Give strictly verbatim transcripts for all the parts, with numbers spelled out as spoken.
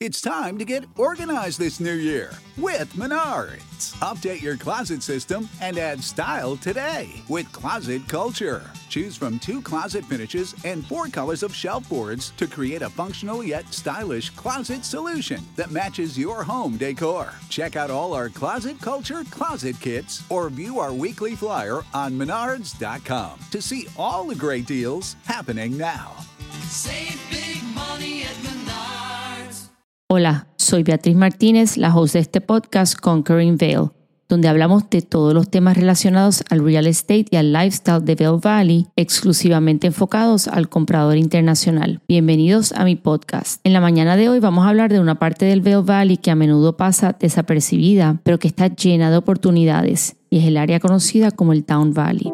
It's time to get organized this new year with Menards. Update your closet system and add style today with Closet Culture. Choose from two closet finishes and four colors of shelf boards to create a functional yet stylish closet solution that matches your home decor. Check out all our Closet Culture closet kits or view our weekly flyer on menards dot com to see all the great deals happening now. Save big money at Menards. Hola, soy Beatriz Martínez, la host de este podcast Conquering Vail, donde hablamos de todos los temas relacionados al real estate y al lifestyle de Vail Valley, exclusivamente enfocados al comprador internacional. Bienvenidos a mi podcast. En la mañana de hoy vamos a hablar de una parte del Vail Valley que a menudo pasa desapercibida, pero que está llena de oportunidades, y es el área conocida como el Down Valley.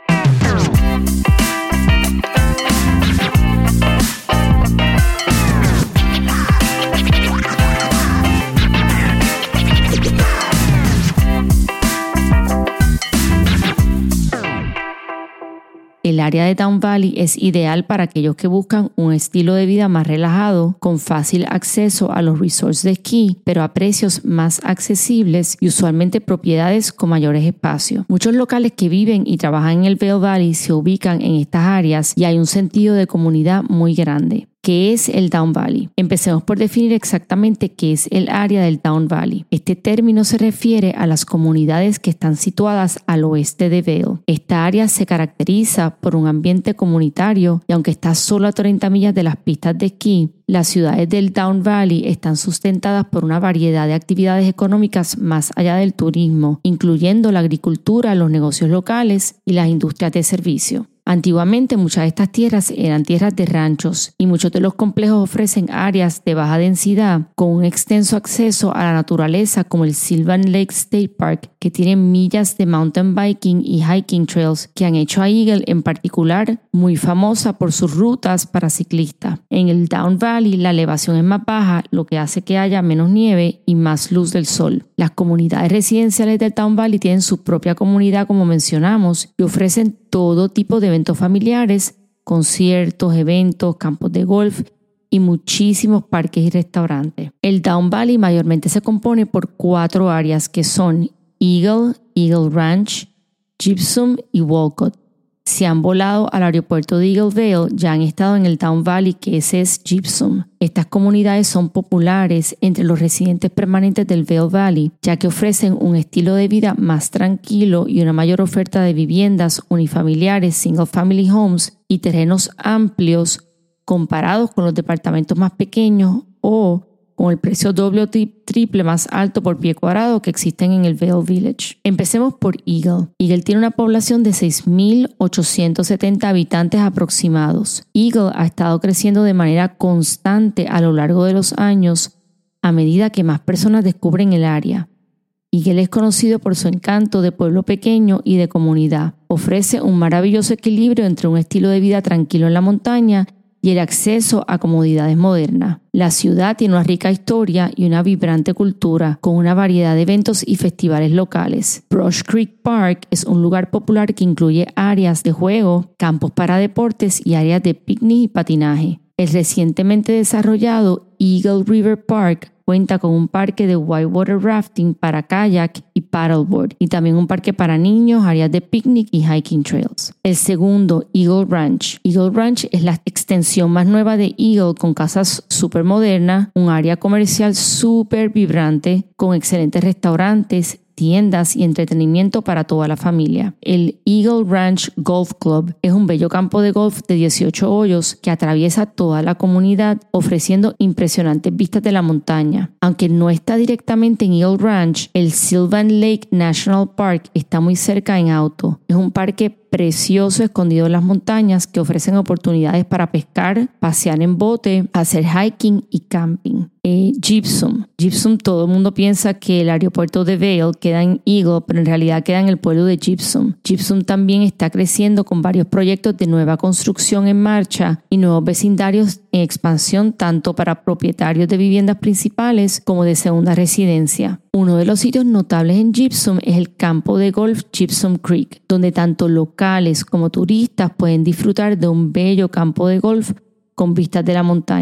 El área de Down Valley es ideal para aquellos que buscan un estilo de vida más relajado, con fácil acceso a los resorts de esquí, pero a precios más accesibles y usualmente propiedades con mayores espacios. Muchos locales que viven y trabajan en el Vail Valley se ubican en estas áreas y hay un sentido de comunidad muy grande. ¿Qué es el Down Valley? Empecemos por definir exactamente qué es el área del Down Valley. Este término se refiere a las comunidades que están situadas al oeste de Vail. Esta área se caracteriza por un ambiente comunitario y aunque está solo a treinta millas de las pistas de esquí, las ciudades del Down Valley están sustentadas por una variedad de actividades económicas más allá del turismo, incluyendo la agricultura, los negocios locales y las industrias de servicio. Antiguamente muchas de estas tierras eran tierras de ranchos y muchos de los complejos ofrecen áreas de baja densidad con un extenso acceso a la naturaleza como el Sylvan Lake State Park, que tiene millas de mountain biking y hiking trails que han hecho a Eagle en particular muy famosa por sus rutas para ciclistas. En el Down Valley la elevación es más baja, lo que hace que haya menos nieve y más luz del sol. Las comunidades residenciales del Down Valley tienen su propia comunidad, como mencionamos, y ofrecen todo tipo de eventos familiares, conciertos, eventos, campos de golf y muchísimos parques y restaurantes. El Down Valley mayormente se compone por cuatro áreas que son Eagle, Eagle Ranch, Gypsum y Walcott. Si han volado al aeropuerto de Eagle Vail, ya han estado en el Down Valley, que ese es Gypsum. Estas comunidades son populares entre los residentes permanentes del Vail Valley, ya que ofrecen un estilo de vida más tranquilo y una mayor oferta de viviendas unifamiliares, single family homes y terrenos amplios comparados con los departamentos más pequeños o con el precio doble o triple más alto por pie cuadrado que existen en el Vail Village. Empecemos por Eagle. Eagle tiene una población de seis mil ochocientos setenta habitantes aproximados. Eagle ha estado creciendo de manera constante a lo largo de los años a medida que más personas descubren el área. Eagle es conocido por su encanto de pueblo pequeño y de comunidad. Ofrece un maravilloso equilibrio entre un estilo de vida tranquilo en la montaña y el acceso a comodidades modernas. La ciudad tiene una rica historia y una vibrante cultura, con una variedad de eventos y festivales locales. Brush Creek Park es un lugar popular que incluye áreas de juego, campos para deportes y áreas de picnic y patinaje. El recientemente desarrollado Eagle River Park cuenta con un parque de whitewater rafting para kayak y paddleboard y también un parque para niños, áreas de picnic y hiking trails. El segundo, Eagle Ranch. Eagle Ranch es la extensión más nueva de Eagle, con casas súper modernas, un área comercial súper vibrante con excelentes restaurantes, tiendas y entretenimiento para toda la familia. El Eagle Ranch Golf Club es un bello campo de golf de dieciocho hoyos que atraviesa toda la comunidad, ofreciendo impresionantes vistas de la montaña. Aunque no está directamente en Eagle Ranch, el Sylvan Lake National Park está muy cerca en auto. Es un parque precioso escondido en las montañas que ofrecen oportunidades para pescar, pasear en bote, hacer hiking y camping. Eh, Gypsum. Gypsum, todo el mundo piensa que el aeropuerto de Vail queda en Eagle, pero en realidad queda en el pueblo de Gypsum. Gypsum también está creciendo con varios proyectos de nueva construcción en marcha y nuevos vecindarios en expansión tanto para propietarios de viviendas principales como de segunda residencia. Uno de los sitios notables en Gypsum es el campo de golf Gypsum Creek, donde tanto locales como turistas pueden disfrutar de un bello campo de golf con vistas de la montaña.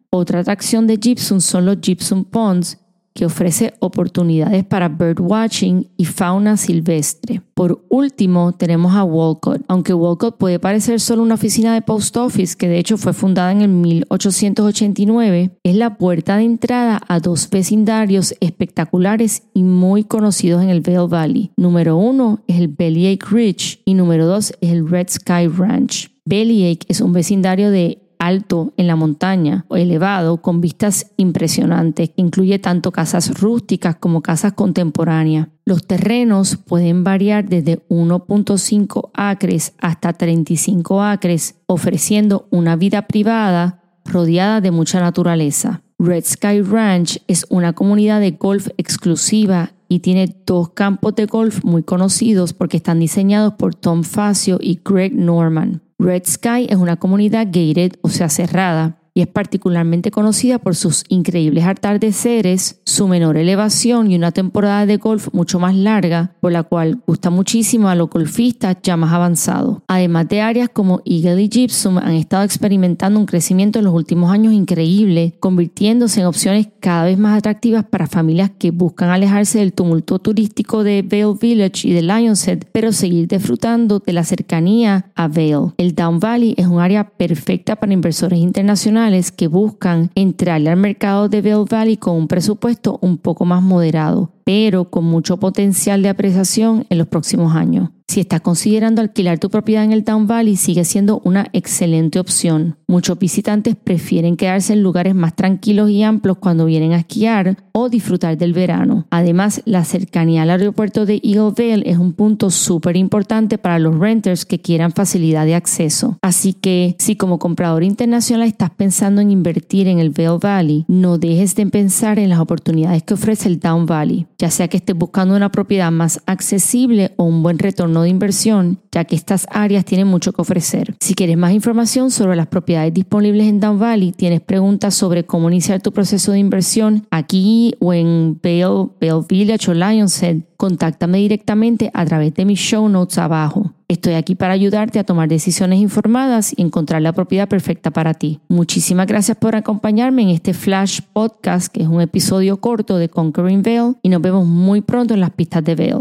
Otra atracción de Gypsum son los Gypsum Ponds, que ofrece oportunidades para birdwatching y fauna silvestre. Por último, tenemos a Walcott. Aunque Walcott puede parecer solo una oficina de post office, que de hecho fue fundada en el mil ochocientos ochenta y nueve, es la puerta de entrada a dos vecindarios espectaculares y muy conocidos en el Vail Valley. Número uno es el Bellyache Ridge y número dos es el Red Sky Ranch. Bellyache es un vecindario de alto en la montaña o elevado con vistas impresionantes que incluye tanto casas rústicas como casas contemporáneas. Los terrenos pueden variar desde uno punto cinco acres hasta treinta y cinco acres, ofreciendo una vida privada rodeada de mucha naturaleza. Red Sky Ranch es una comunidad de golf exclusiva y tiene dos campos de golf muy conocidos porque están diseñados por Tom Facio y Greg Norman. Red Sky es una comunidad gated, o sea cerrada, y es particularmente conocida por sus increíbles atardeceres, su menor elevación y una temporada de golf mucho más larga, por la cual gusta muchísimo a los golfistas ya más avanzados. Además de áreas como Eagle y Gypsum han estado experimentando un crecimiento en los últimos años increíble, convirtiéndose en opciones cada vez más atractivas para familias que buscan alejarse del tumulto turístico de Vail Village y de Lions Head, pero seguir disfrutando de la cercanía a Vail. El Down Valley es un área perfecta para inversores internacionales que buscan entrarle al mercado de Vail Valley con un presupuesto un poco más moderado, pero con mucho potencial de apreciación en los próximos años. Si estás considerando alquilar tu propiedad en el Down Valley, sigue siendo una excelente opción. Muchos visitantes prefieren quedarse en lugares más tranquilos y amplios cuando vienen a esquiar o disfrutar del verano. Además, la cercanía al aeropuerto de Eagle Vail es un punto súper importante para los renters que quieran facilidad de acceso. Así que, si como comprador internacional estás pensando en invertir en el Vail Valley, no dejes de pensar en las oportunidades que ofrece el Down Valley, ya sea que estés buscando una propiedad más accesible o un buen retorno de inversión, ya que estas áreas tienen mucho que ofrecer. Si quieres más información sobre las propiedades disponibles en Down Valley, tienes preguntas sobre cómo iniciar tu proceso de inversión aquí o en Vail, Vail Village o Lions Head, contáctame directamente a través de mis show notes abajo. Estoy aquí para ayudarte a tomar decisiones informadas y encontrar la propiedad perfecta para ti. Muchísimas gracias por acompañarme en este Flash Podcast, que es un episodio corto de Conquering Vail, y nos vemos muy pronto en las pistas de Vail.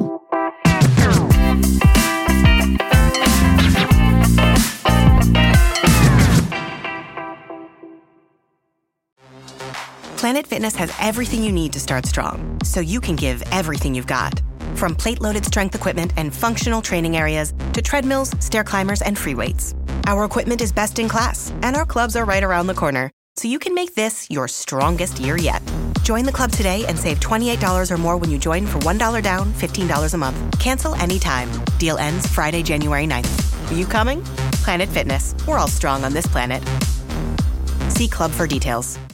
Planet Fitness has everything you need to start strong, so you can give everything you've got. From plate-loaded strength equipment and functional training areas to treadmills, stair climbers, and free weights. Our equipment is best in class, and our clubs are right around the corner, so you can make this your strongest year yet. Join the club today and save twenty-eight dollars or more when you join for one dollar down, fifteen dollars a month. Cancel anytime. Deal ends Friday, January ninth. Are you coming? Planet Fitness. We're all strong on this planet. See club for details.